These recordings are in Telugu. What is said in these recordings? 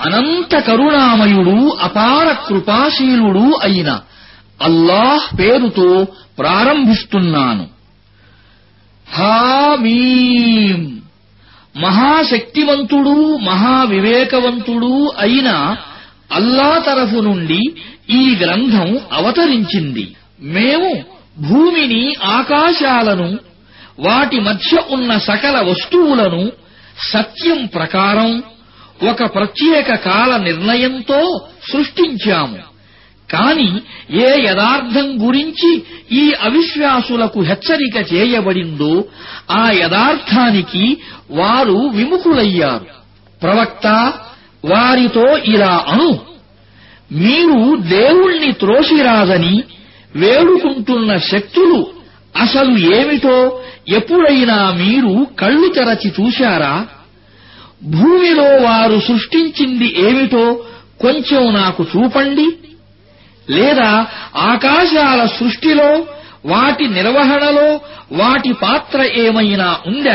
అనంత కరుణామయుడు అపార కృపాశీలుడు అయిన అల్లాహ్ పేరుతో ప్రారంభిస్తున్నాను. హామీం. మహాశక్తివంతుడు మహావివేకవంతుడు అయిన అల్లా తరఫు నుండి ఈ గ్రంథం అవతరించింది. మేము భూమిని ఆకాశాలను వాటి మధ్య ఉన్న సకల వస్తువులను సత్యం ప్రకారం ఒక ప్రత్యేక కాల నిర్ణయంతో సృష్టించాము. కాని ఏ యథార్థం గురించి ఈ అవిశ్వాసులకు హెచ్చరిక చేయబడిందో ఆ యథార్థానికి వారు విముఖులయ్యారు. ప్రవక్త వారితో ఇలా అను, మీరు దేవుణ్ణి త్రోసిరాదని వేడుకుంటున్న శక్తులు అసలు ఏమిటో ఎప్పుడైనా మీరు కళ్ళు తెరచి చూశారా? భూమిలో వారు సృష్టించింది ఏమిటో కొంచెం నాకు చూపండి. లేదా ఆకాశాల సృష్టిలో వాటి నిర్వహణలో వాటి పాత్ర ఏమైనా ఉందా?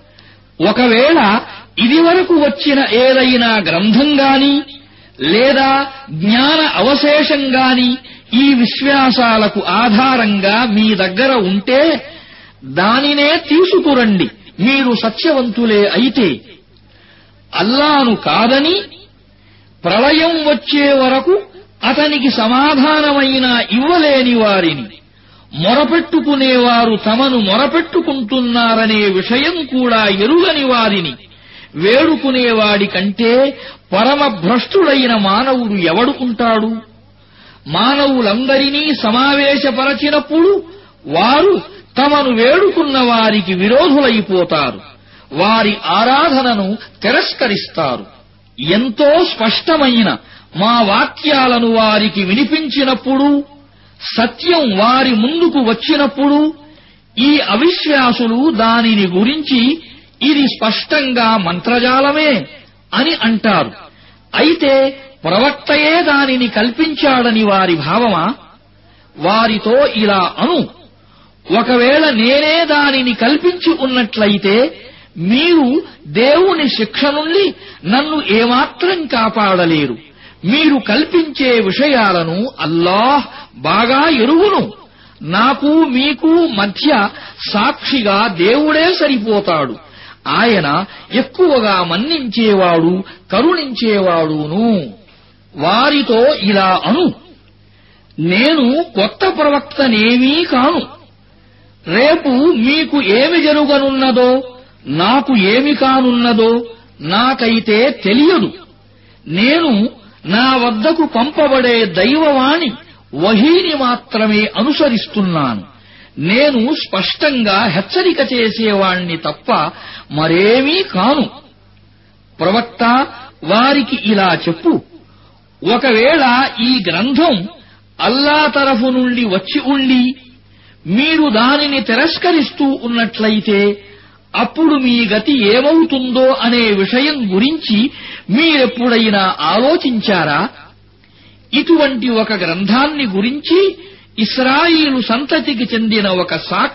ఒకవేళ ఇదివరకు వచ్చిన ఏదైనా గ్రంథం గాని లేదా జ్ఞాన అవశేషం గాని ఈ విశ్వాసాలకు ఆధారంగా మీ దగ్గర ఉంటే దానినే తీసుకురండి, మీరు సత్యవంతులే అయితే. అల్లాను కాదని ప్రళయం వచ్చే వరకు అతనికి సమాధానమైనా ఇవ్వలేని వారిని, మొరపెట్టుకునేవారు తమను మొరపెట్టుకుంటున్నారనే విషయం కూడా ఎరుగని వారిని వేడుకునేవాడి కంటే పరమభ్రష్టుడైన మానవుడు ఎవడు ఉంటాడు? మానవులందరినీ సమావేశపరచినప్పుడు వారు తమను వేడుకున్న వారికి విరోధులైపోతారు, వారి ఆరాధనను తిరస్కరిస్తారు. ఎంతో స్పష్టమైన మా వాక్యాలను వారికి వినిపించినప్పుడు, సత్యం వారి ముందుకు వచ్చినప్పుడు ఈ అవిశ్వాసులు దానిని గురించి ఇది స్పష్టంగా మంత్రజాలమే అని అంటారు. అయితే ప్రవక్తయే దానిని కల్పించాడని వారి భావమా? వారితో ఇలా అను, ఒకవేళ నేనే దానిని కల్పించి ఉన్నట్లయితే మీరు దేవుని శిక్ష నుండి నన్ను ఏమాత్రం కాపాడలేరు. మీరు కల్పించే విషయాలను అల్లాహ్ బాగా ఎరుగును. నాకు మీకు మధ్య సాక్షిగా దేవుడే సరిపోతాడు. ఆయన ఎక్కువగా మన్నించేవాడు కరుణించేవాడును. వారితో ఇలా అను, నేను కొత్త ప్రవక్తనేమీ కాను. రేపు మీకు ఏమి జరుగనున్నదో నాకు ఏమి కానున్నదో నాకైతే తెలియదు. నేను నా వద్దకు పంపబడే దైవవాణి వహీని మాత్రమే అనుసరిస్తున్నాను. నేను స్పష్టంగా హెచ్చరిక చేసేవాణ్ణి తప్ప మరేమీ కాను. ప్రవక్త వారికి ఇలా చెప్పు, ఒకవేళ ఈ గ్రంథం అల్లా తరఫు నుండి వచ్చి ఉండి మీరు దానిని తిరస్కరిస్తూ ఉన్నట్లయితే అప్పుడు మీ గతి ఏమవుతుందో అనే విషయం గురించి మీరెప్పుడైనా ఆలోచించారా? ఇటువంటి ఒక గ్రంథాన్ని గురించి ఇశ్రాయేలు సంతతికి చెందిన ఒక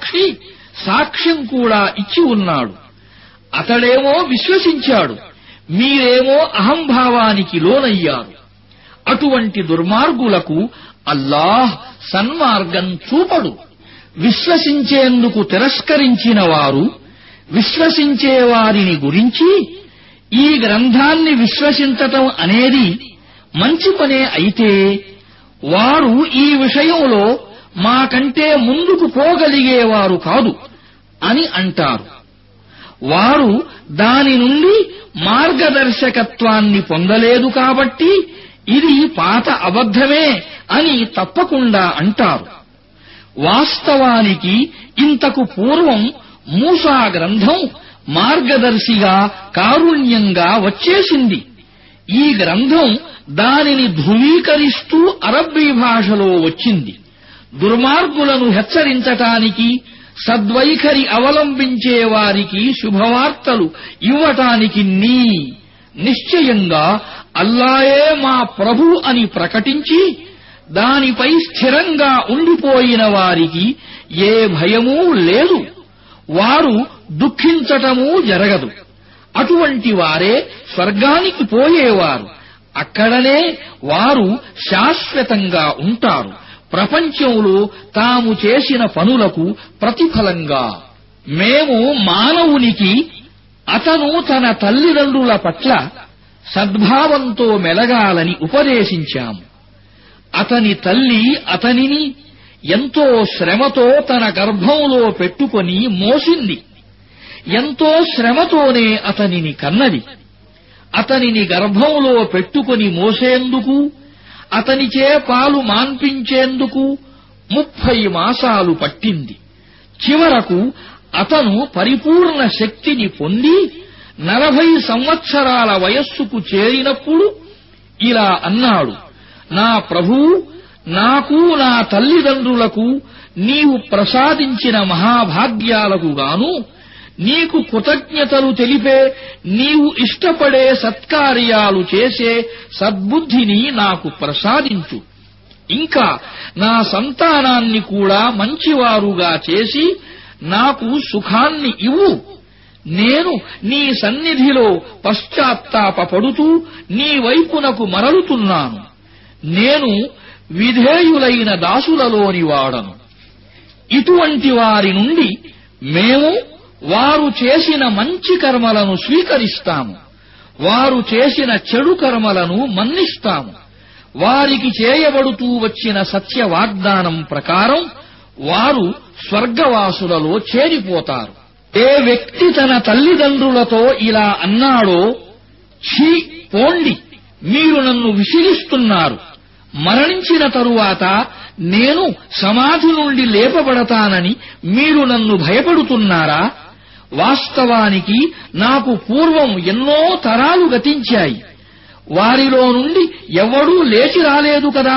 సాక్ష్యం కూడా ఇచ్చి ఉన్నాడు. అతడేమో విశ్వసించాడు, మీరేమో అహంభావానికి లోనయ్యారు. అటువంటి దుర్మార్గులకు అల్లాహ్ సన్మార్గం చూపడు. విశ్వసించేందుకు తిరస్కరించిన వారు విశ్వసించే వారిని గురించి ఈ గ్రంథాన్ని విశ్వసించటం అనేది మంచి పనే అయితే వారు ఈ విషయంలో మాకంటే ముందుకు పోగలిగేవారు కాదు అని అంటారు. వారు దాని నుండి మార్గదర్శకత్వాన్ని పొందలేదు కాబట్టి ఇది పాత అబద్ధమే అని తప్పకుండా అంటారు. వాస్తవానికి ఇంతకు పూర్వం మూసా గ్రంథం మార్గదర్శిగా కారుణ్యంగా వచ్చేసింది. ఈ గ్రంథం దానిని ధృవీకరిస్తూ అరబ్బీ భాషలో వచ్చింది. దుర్మార్గులను హెచ్చరించటానికి, సద్వైఖరి అవలంబించే వారికి శుభవార్తలు ఇవ్వటానికి నిశ్చయంగా అల్లాయే మా ప్రభు అని ప్రకటించి దానిపై స్థిరంగా ఉండిపోయిన వారికి ఏ భయమూ లేదు, వారు దుఃఖించటమూ జరగదు. అటువంటి వారే స్వర్గానికి పోయేవారు. అక్కడనే వారు శాశ్వతంగా ఉంటారు, ప్రపంచంలో తాము చేసిన పనులకు ప్రతిఫలంగా. మేము మానవునికి అతను తన తల్లిదండ్రుల పట్ల సద్భావంతో మెలగాలని ఉపదేశించాము. అతని తల్లి అతనిని ఎంతో శ్రమతో తన గర్భంలో పెట్టుకొని మోసింది. ఎంతో శ్రమతోనే అతనిని కన్నది. అతనిని గర్భంలో పెట్టుకొని మోసేందుకు, అతనిచే పాలు మాన్పించేందుకు 30 మాసాలు పట్టింది. చివరకు అతను పరిపూర్ణ శక్తిని పొంది 40 సంవత్సరాల వయస్సుకు చేరినప్పుడు ఇలా అన్నాడు: నా ప్రభూ, నాకు నా తల్లిదండ్రులకు నీవు ప్రసాదించిన మహాభాగ్యాలకు గాను నీకు కృతజ్ఞతలు తెలిపే, నీవు ఇష్టపడే సత్కార్యాలు చేసే సద్బుద్ధిని నాకు ప్రసాదించు. ఇంకా నా సంతానాన్ని కూడా మంచివారుగా చేసి నాకు సుఖాన్ని ఇవ్వు. నేను నీ సన్నిధిలో పశ్చాత్తాపపడుతూ నీ వైపునకు మరలుతున్నాను. నేను విధేయులైన దాసులలోని వాడను. ఇటువంటి వారి నుండి మేము వారు చేసిన మంచి కర్మలను స్వీకరిస్తాము, వారు చేసిన చెడు కర్మలను మన్నిస్తాము. వారికి చేయబడుతూ వచ్చిన సత్య వాగ్దానం ప్రకారం వారు స్వర్గవాసులలో చేరిపోతారు. ఏ వ్యక్తి తన తల్లిదండ్రులతో ఇలా అన్నాడో, ఛీ, పోండి, మీరు నన్ను విసిగిస్తున్నారు. మరణించిన తరువాత నేను సమాధి నుండి లేపబడతానని మీరు నన్ను భయపడుతున్నారా? వాస్తవానికి నాకు పూర్వం ఎన్నో తరాలు గతించాయి. వారిలో నుండి ఎవడూ లేచి రాలేదు కదా.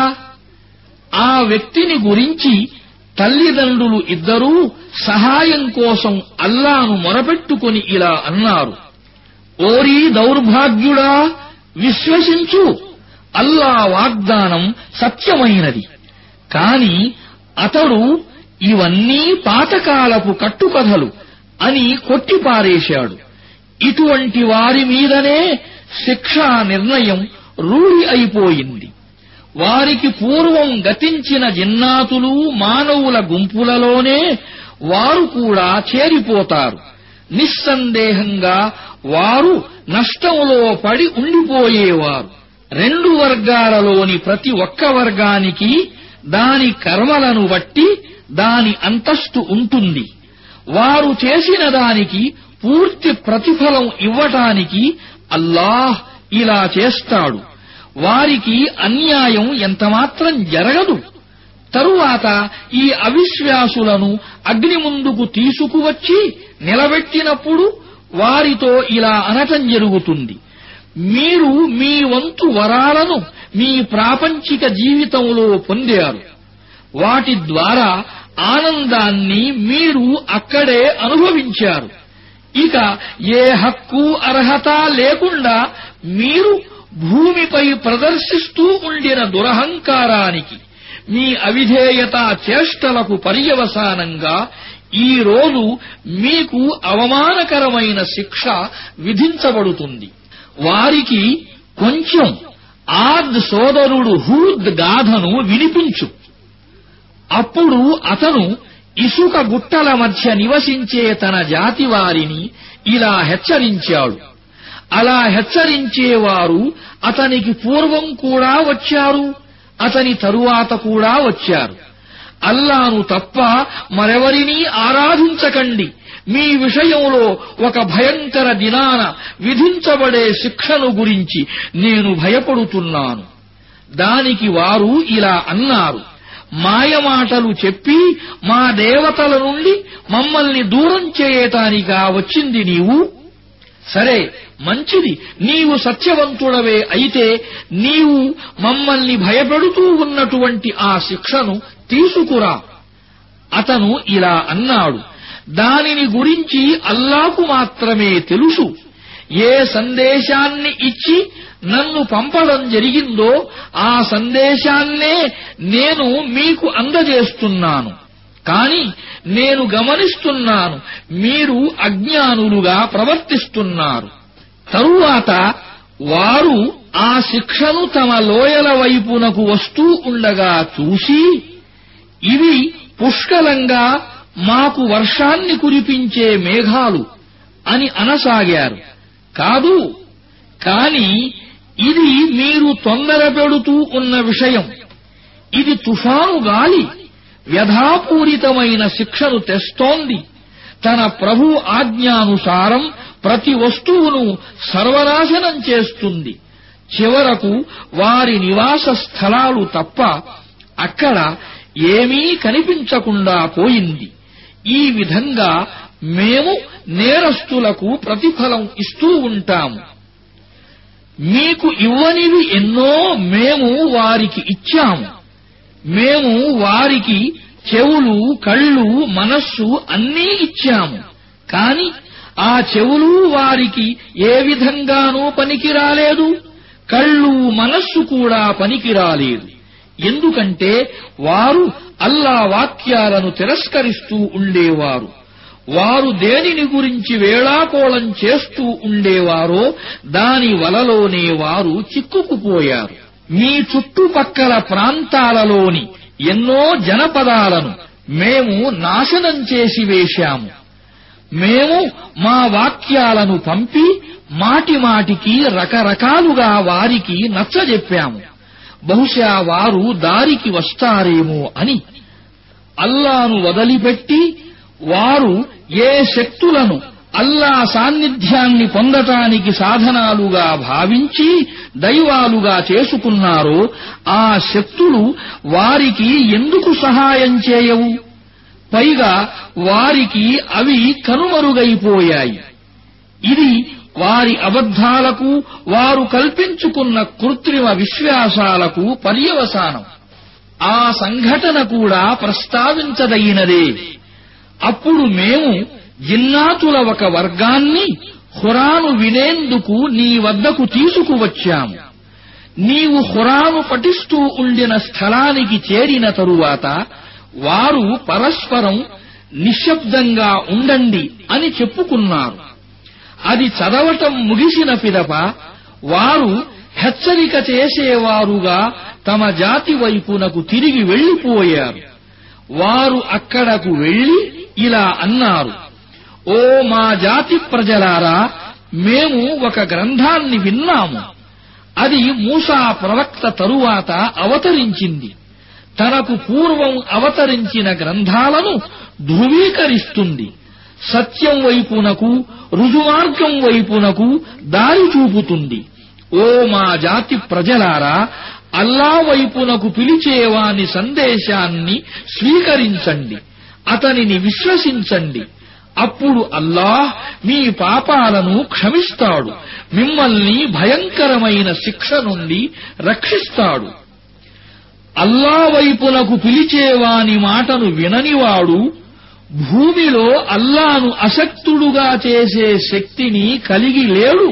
ఆ వ్యక్తిని గురించి తల్లిదండ్రులు ఇద్దరూ సహాయం కోసం అల్లాను మొరపెట్టుకొని ఇలా అన్నారు: ఓరీ దౌర్భాగ్యుడా, విశ్వసించు, అల్లా వాగ్దానం సత్యమైనది. కాని అతడు ఇవన్నీ పాతకాలపు కట్టుకథలు అని కొట్టిపారేశాడు. ఇటువంటి వారి మీదనే శిక్షా నిర్ణయం రూఢి అయిపోయింది. వారికి పూర్వం గతించిన జిన్నాతులు, మానవుల గుంపులలోనే వారు కూడా చేరిపోతారు. నిస్సందేహంగా వారు నష్టంలో పడి ఉండిపోయేవారు. 2 వర్గాలలోని ప్రతి ఒక్క వర్గానికి దాని కర్మలను బట్టి దాని అంతస్తు ఉంటుంది. వారు చేసిన దానికి పూర్తి ప్రతిఫలం ఇవ్వటానికి అల్లాహ్ ఇలా చేస్తాడు. వారికి అన్యాయం ఎంతమాత్రం జరగదు. తరువాత ఈ అవిశ్వాసులను అగ్ని ముందుకు తీసుకువచ్చి నిలబెట్టినప్పుడు వారితో ఇలా అనటం జరుగుతుంది: మీరు మీ వంతు వరాలను మీ ప్రాపంచిక జీవితంలో పొందారు. వాటి ద్వారా ఆనందాన్ని మీరు అక్కడే అనుభవించారు. ఇక ఏ హక్కు అర్హత లేకుండా మీరు భూమిపై ప్రదర్శిస్తూ ఉండిన దురహంకారానికి, మీ అవిధేయత చేష్టలకు పర్యవసానంగా ఈ రోజు మీకు అవమానకరమైన శిక్ష విధించబడుతుంది. వారికి కొంచెం ఆద్ సోదరుడు హూద్ గాథను వినిపించు. అప్పుడు అతను ఇసుక గుట్టల మధ్య నివసించే తన జాతి వారిని ఇలా హెచ్చరించాడు. అలా హెచ్చరించేవారు అతనికి పూర్వం కూడా వచ్చారు, అతని తరువాత కూడా వచ్చారు. అల్లాను తప్ప మరెవరినీ ఆరాధించకండి. మీ విషయంలో ఒక భయంకర దినాన విధించబడే శిక్షను గురించి నేను భయపడుతున్నాను. దానికి వారు ఇలా అన్నారు: మాయమాటలు చెప్పి మా దేవతల నుండి మమ్మల్ని దూరం చేయటానికా వచ్చింది నీవు? సరే, మంచిది, నీవు సత్యవంతుడవే అయితే నీవు మమ్మల్ని భయపెడుతూ ఉన్నటువంటి ఆ శిక్షను తీసుకురా. అతను ఇలా అన్నాడు: దానిని గురించి అల్లాకు మాత్రమే తెలుసు. ఏ సందేశాన్ని ఇచ్చి నన్ను పంపడం జరిగిందో ఆ సందేశాన్నే నేను మీకు అందజేస్తున్నాను. కాని నేను గమనిస్తున్నాను, మీరు అజ్ఞానులుగా ప్రవర్తిస్తున్నారు. తరువాత వారు ఆ శిక్షను తమ లోయల వైపునకు వస్తూ ఉండగా చూసి, ఇవి పుష్కలంగా మాకు వర్షాన్ని కురిపించే మేఘాలు అని అనసాగారు. కాదు, కాని ఇది మీరు తొందరపెడుతూ ఉన్న విషయం. ఇది తుఫాను గాలి వ్యధాపూరితమైన శిక్షను తెస్తోంది. తన ప్రభు ఆజ్ఞానుసారం ప్రతి వస్తువును సర్వనాశనం చేస్తుంది. చివరకు వారి నివాస స్థలాలు తప్ప అక్కడ ఏమీ కనిపించకుండా పోయింది. ఈ విధంగా మేము నేరస్తులకు ప్రతిఫలం ఇస్తూ ఉంటాము. మీకు ఇవ్వనివి ఎన్నో మేము వారికి ఇచ్చాము. మేము వారికి చెవులు, కళ్ళు, మనస్సు అన్నీ ఇచ్చాము. కాని ఆ చెవులు వారికి ఏ విధంగానూ పనికిరాలేదు. కళ్ళు, మనస్సు కూడా పనికిరాలేదు. ఎందుకంటే వారు అల్లా వాక్యాలను తిరస్కరిస్తూ ఉండేవారు. వారు దేనిని గురించి వేళాకోళం చేస్తూ ఉండేవారో దాని వలలోనే వారు చిక్కుకుపోయారు. మీ చుట్టుపక్కల ప్రాంతాలలోని ఎన్నో జనపదాలను మేము నాశనం చేసి వేశాము. మేము మా వాక్యాలను పంపి మాటిమాటికి రకరకాలుగా వారికి నచ్చజెప్పాము. బహుశా వారు దారికి వస్తారేమో అని. అల్లాను వదిలిపెట్టి వారు ఏ శక్తులను అల్లా సాన్నిధ్యాన్ని పొందటానికి సాధనాలుగా భావించి దైవాలుగా చేసుకున్నారో ఆ శక్తులు వారికి ఎందుకు సహాయం చేయవు? పైగా వారికి అవి కనుమరుగైపోయాయి. ఇది వారి అబద్ధాలకు, వారు కల్పించుకున్న కృత్రిమ విశ్వాసాలకు పర్యవసానం. ఆ సంఘటన కూడా ప్రస్తావించదగినదే. అప్పుడు మేము జిన్నాతుల ఒక వర్గాన్ని ఖురాను వినేందుకు నీ వద్దకు తీసుకువచ్చాము. నీవు ఖురాను పఠిస్తూ ఉండిన స్థలానికి చేరిన తరువాత వారు పరస్పరం నిశ్శబ్దంగా ఉండండి అని చెప్పుకున్నారు. అది చదవటం ముగిసిన పిదప వారు హెచ్చరిక చేసేవారుగా తమ జాతి వైపునకు తిరిగి వెళ్లిపోయారు. వారు అక్కడకు వెళ్లి ఇలా అన్నారు: ఓ మా జాతి ప్రజలారా, మేము ఒక గ్రంథాన్ని విన్నాము. అది మూసా ప్రవక్త తరువాత అవతరించింది. తనకు పూర్వం అవతరించిన గ్రంథాలను ధృవీకరిస్తుంది. సత్యం వైపునకు, రుజుమార్గం వైపునకు దారి చూపుతుంది. ఓ మా జాతి ప్రజలారా, అల్లా వైపునకు పిలిచేవాని సందేశాన్ని స్వీకరించండి, అతనిని విశ్వసించండి. అప్పుడు అల్లాహ్ మీ పాపాలను క్షమిస్తాడు, మిమ్మల్ని భయంకరమైన శిక్ష నుండి రక్షిస్తాడు. అల్లా వైపునకు పిలిచేవాని మాటను విననివాడు భూమిలో అల్లాను అశక్తుడుగా చేసే శక్తిని కలిగి లేడు.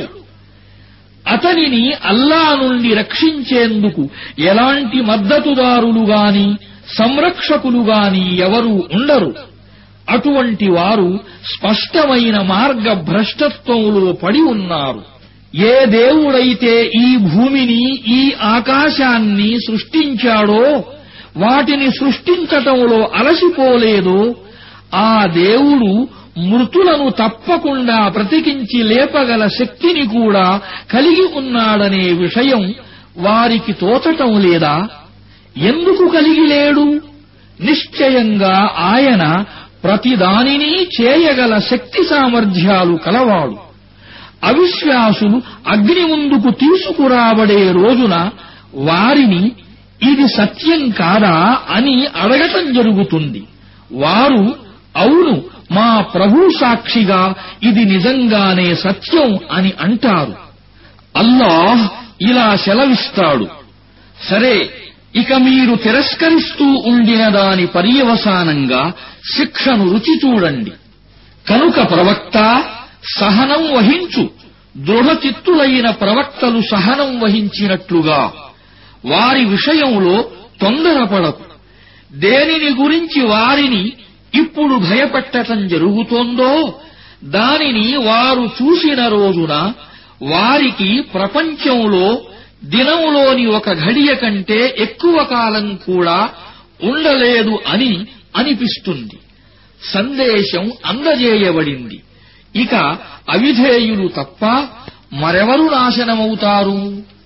అతనిని అల్లా నుండి రక్షించేందుకు ఎలాంటి మద్దతుదారులుగాని సంరక్షకులుగాని ఎవరూ ఉండరు. అటువంటి వారు స్పష్టమైన మార్గభ్రష్టత్వంలో పడి ఉన్నారు. ఏ దేవుడైతే ఈ భూమిని, ఈ ఆకాశాన్ని సృష్టించాడో, వాటిని సృష్టించటంలో అలసిపోలేదో, ఆ దేవుడు మృతులను తప్పకుండా బ్రతికించి లేపగల శక్తిని కూడా కలిగి ఉన్నాడనే విషయం వారికి తోచటం లేదా? ఎందుకు కలిగి లేడు? నిశ్చయంగా ఆయన ప్రతిదానిని చేయగల శక్తి సామర్థ్యాలు కలవాడు. అవిశ్వాసులు అగ్ని ముందుకు తీసుకురాబడే రోజున వారిని ఇది సత్యం కాదా అని అడగటం జరుగుతుంది. వారు అవును, మా ప్రభు సాక్షిగా ఇది నిజంగానే సత్యం అని అంటారు. అల్లాహ్ ఇలా సెలవిస్తాడు: సరే, ఇక మీరు తిరస్కరిస్తూ ఉండిన దాని పర్యవసానంగా శిక్షను రుచి చూడండి. కనుక ప్రవక్త, సహనం వహించు. దృఢచిత్తులైన ప్రవక్తలు సహనం వహించినట్లుగా వారి విషయంలో తొందరపడకు. దేనిని గురించి వారిని ఇప్పుడు భయపెట్టటం జరుగుతోందో దానిని వారు చూసిన రోజున వారికి ప్రపంచంలో దినములోని ఒక ఘడియ కంటే ఎక్కువ కాలం కూడా ఉండలేదు అని అనిపిస్తుంది. సందేశం అందజేయబడింది. ఇక అవిధేయులు తప్ప మరెవరు నాశనమవుతారు?